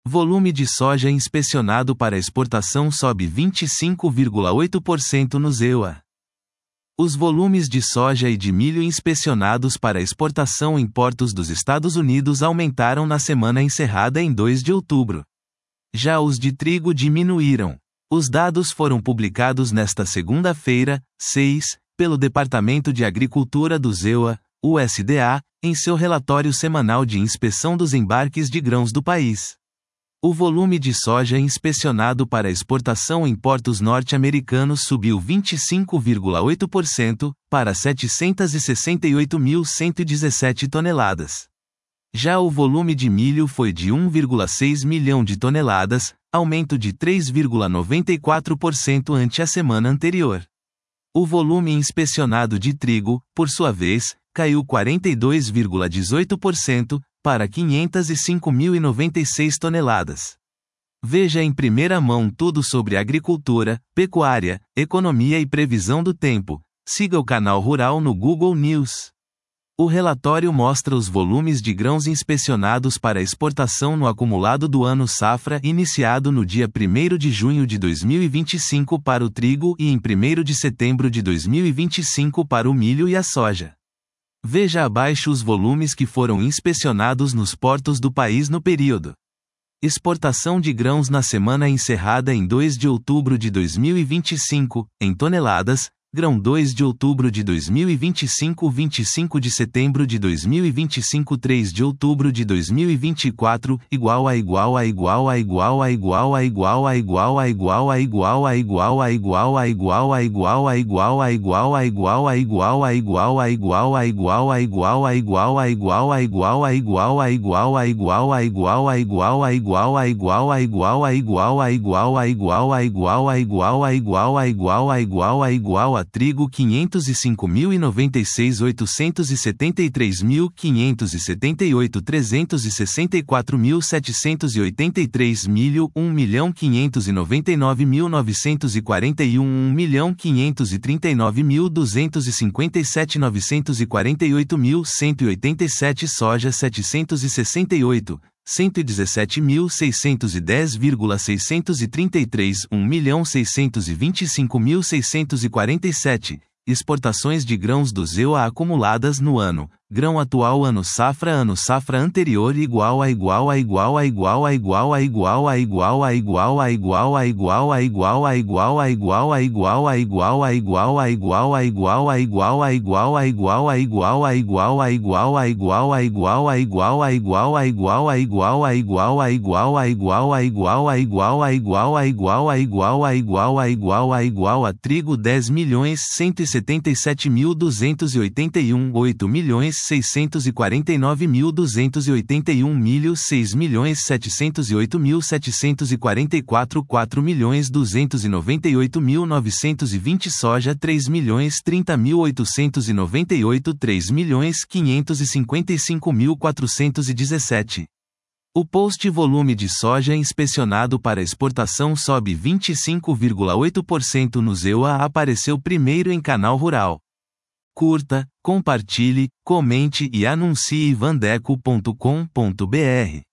Volume de soja inspecionado para exportação sobe 25,8% no ZEUA. Os volumes de soja e de milho inspecionados para exportação em portos dos Estados Unidos aumentaram na semana encerrada em 2 de outubro. Já os de trigo diminuíram. Os dados foram publicados nesta segunda-feira, 6, pelo Departamento de Agricultura do ZEUA, USDA, em seu relatório semanal de inspeção dos embarques de grãos do país. O volume de soja inspecionado para exportação em portos norte-americanos subiu 25,8%, para 768.117 toneladas. Já o volume de milho foi de 1,6 milhão de toneladas, aumento de 3,94% ante a semana anterior. O volume inspecionado de trigo, por sua vez, caiu 42,18%, para 505.096 toneladas. Veja em primeira mão tudo sobre agricultura, pecuária, economia e previsão do tempo. Siga o canal Rural no Google News. O relatório mostra os volumes de grãos inspecionados para exportação no acumulado do ano safra iniciado no dia 1º de junho de 2025 para o trigo e em 1º de setembro de 2025 para o milho e a soja. Veja abaixo os volumes que foram inspecionados nos portos do país no período. Exportação de grãos na semana encerrada em 2 de outubro de 2025, em toneladas, grão 2 de outubro de 2025, 25 de setembro de 2025, 3 de outubro de 2024, igual a trigo 505.096.873.578 364.783 milho 1.599.941 1.539.257 948.187 soja 768 117.610,633 1.625.647, exportações de grãos do ZEUA acumuladas no ano, grão atual ano safra anterior igual a trigo 10.177.281 8.649.281 milho 6.708.744 4.298.920 soja 3.030.898 3.555.417. O post volume de soja inspecionado para exportação sobe 25,8% no ZEUA apareceu primeiro em canal Rural. Curta, compartilhe, comente e anuncie vandeco.com.br.